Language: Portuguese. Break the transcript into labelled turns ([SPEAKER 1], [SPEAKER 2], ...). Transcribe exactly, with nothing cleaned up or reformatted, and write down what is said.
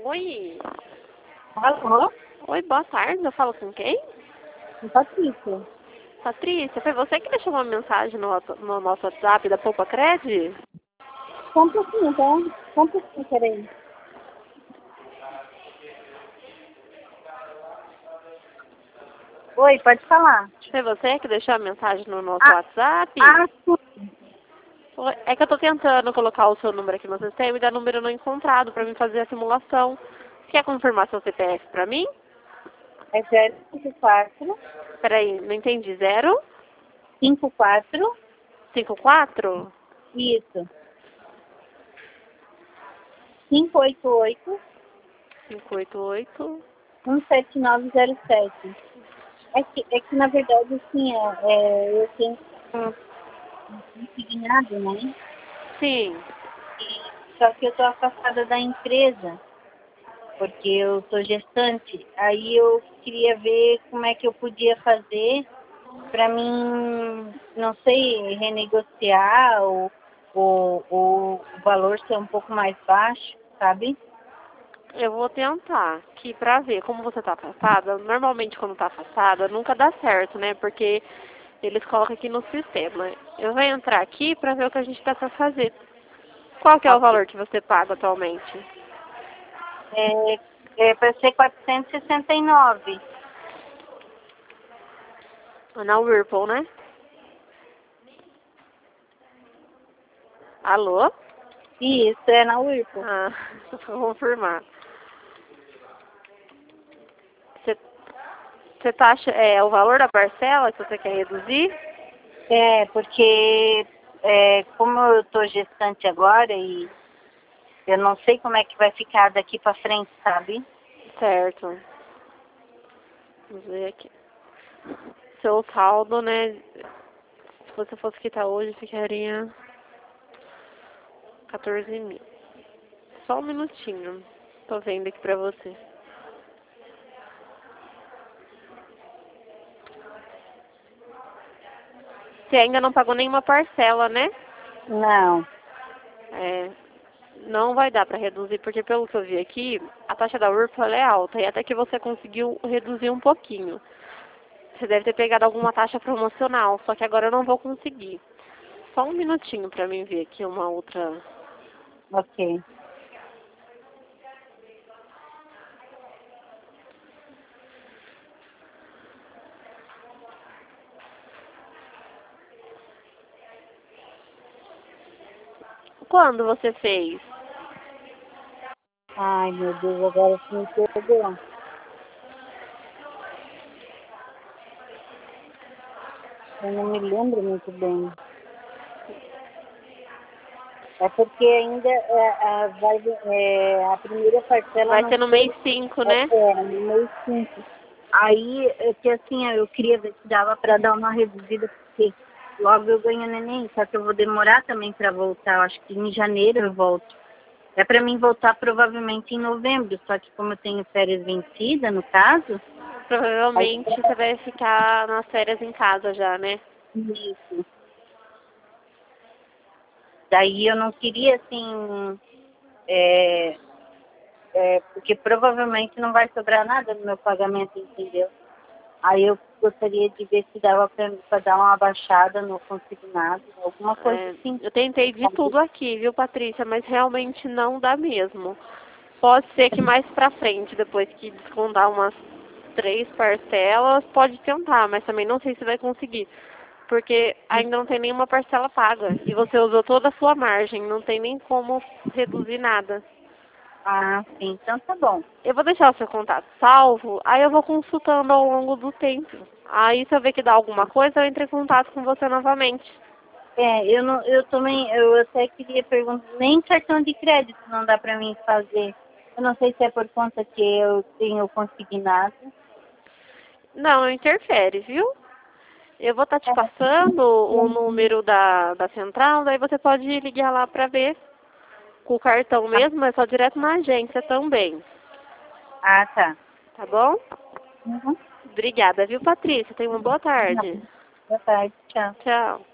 [SPEAKER 1] Oi.
[SPEAKER 2] Alô?
[SPEAKER 1] Oi, boa tarde. Eu falo com quem?
[SPEAKER 2] Patrícia.
[SPEAKER 1] Patrícia, foi você que deixou uma mensagem no, no nosso WhatsApp da Poupa Cred?
[SPEAKER 2] Só um pouquinho, tá? Só um pouquinho, peraí. Oi, pode falar.
[SPEAKER 1] Foi você que deixou a mensagem no nosso
[SPEAKER 2] Ah,
[SPEAKER 1] WhatsApp?
[SPEAKER 2] ah, sim.
[SPEAKER 1] Oi, é que eu tô tentando colocar o seu número aqui no sistema e dá número não encontrado pra mim fazer a simulação. Quer confirmar seu C P F pra mim?
[SPEAKER 2] É zero cinco quatro,
[SPEAKER 1] Peraí, não entendi. Zero?
[SPEAKER 2] cinco quatro,
[SPEAKER 1] Cinco quatro?
[SPEAKER 2] isso. cinco oito oito,
[SPEAKER 1] Cinco oito oito.
[SPEAKER 2] um sete nove zero sete. É que, é que na verdade, assim, é, é, eu tenho um consignado, né?
[SPEAKER 1] Sim.
[SPEAKER 2] E, só que eu tô afastada da empresa, porque eu sou gestante. Aí eu queria ver como é que eu podia fazer para mim, não sei, renegociar ou, ou, ou o valor ser um pouco mais baixo, sabe?
[SPEAKER 1] Eu vou tentar aqui pra ver como você tá afastada. Normalmente quando tá afastada nunca dá certo, né? Porque eles colocam aqui no sistema. Eu vou entrar aqui pra ver o que a gente dá pra fazer. Qual que é o
[SPEAKER 2] Ok.
[SPEAKER 1] valor que você paga atualmente?
[SPEAKER 2] É, é para ser quatrocentos e sessenta e nove.
[SPEAKER 1] É na Whirlpool, né? Alô?
[SPEAKER 2] Isso, é na Whirlpool.
[SPEAKER 1] Ah, vou confirmar. Você, você tá ach- é o valor da parcela que você quer reduzir?
[SPEAKER 2] É, porque é, como eu estou gestante agora e eu não sei como é que vai ficar daqui para frente, sabe?
[SPEAKER 1] Certo. Vamos ver aqui. Seu saldo, né? Se você fosse quitar hoje, ficaria quatorze mil. Só um minutinho. Tô vendo aqui pra você. Você ainda não pagou nenhuma parcela, né?
[SPEAKER 2] Não.
[SPEAKER 1] É, não vai dar pra reduzir, porque pelo que eu vi aqui, a taxa da Whirlpool ela é alta. E até que você conseguiu reduzir um pouquinho. Você deve ter pegado alguma taxa promocional, só que agora eu não vou conseguir. Só um minutinho pra mim ver aqui uma outra...
[SPEAKER 2] Ok.
[SPEAKER 1] Quando você fez?
[SPEAKER 2] Ai, meu Deus, agora você me pegou. Eu não me lembro muito bem. É porque ainda é, a, vai, é, a primeira parcela
[SPEAKER 1] Vai
[SPEAKER 2] não
[SPEAKER 1] ser no
[SPEAKER 2] foi
[SPEAKER 1] mês cinco, né?
[SPEAKER 2] é, no mês cinco. Aí, é que assim, eu queria ver se dava para dar uma reduzida, porque logo eu ganho neném, só que eu vou demorar também para voltar. Eu acho que em janeiro eu volto. É para mim voltar provavelmente em novembro, só que como eu tenho férias vencidas, no caso, aí
[SPEAKER 1] Provavelmente você vai ficar nas férias em casa já, né?
[SPEAKER 2] isso. Daí eu não queria, assim, é, é, porque provavelmente não vai sobrar nada no meu pagamento, entendeu? Aí eu gostaria de ver se dava para dar uma baixada no consignado, alguma coisa
[SPEAKER 1] É,
[SPEAKER 2] assim.
[SPEAKER 1] eu tentei de
[SPEAKER 2] Sabe?
[SPEAKER 1] tudo aqui, viu, Patrícia? Mas realmente não dá mesmo. Pode ser que mais pra frente, depois que descontar umas três parcelas, pode tentar, mas também não sei se vai conseguir. Porque ainda não tem nenhuma parcela paga. E você usou toda a sua margem, não tem nem como reduzir nada.
[SPEAKER 2] Ah, sim, então tá bom.
[SPEAKER 1] Eu vou deixar o seu contato salvo, aí eu vou consultando ao longo do tempo. Aí se eu ver que dá alguma coisa, eu entro em contato com você novamente.
[SPEAKER 2] É, eu não, eu também, eu até queria perguntar, nem cartão de crédito não dá para mim fazer. Eu não sei se é por conta que eu tenho consignado.
[SPEAKER 1] Não, interfere, viu? Eu vou estar te passando o número da, da central, daí você pode ligar lá pra ver. Com o cartão mesmo, é só direto na agência também.
[SPEAKER 2] Ah, tá.
[SPEAKER 1] Tá bom?
[SPEAKER 2] Uhum.
[SPEAKER 1] Obrigada, viu, Patrícia? Tenha uma boa tarde.
[SPEAKER 2] Boa tarde, tchau.
[SPEAKER 1] Tchau.